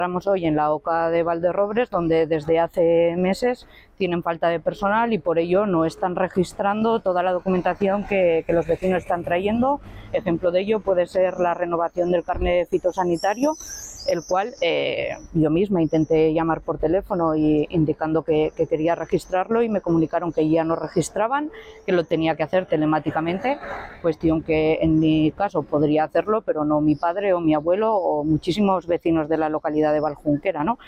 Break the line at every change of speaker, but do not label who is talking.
Estamos hoy en la OCA de Valderrobres, donde desde hace meses tienen falta de personal y por ello no están registrando toda la documentación que los vecinos están trayendo. Ejemplo de ello puede ser la renovación del carnet fitosanitario, el cual yo misma intenté llamar por teléfono indicando que quería registrarlo y me comunicaron que ya no registraban, que lo tenía que hacer telemáticamente, cuestión que en mi caso podría hacerlo, pero no mi padre o mi abuelo o muchísimos vecinos de la localidad de Valjunquera, ¿no?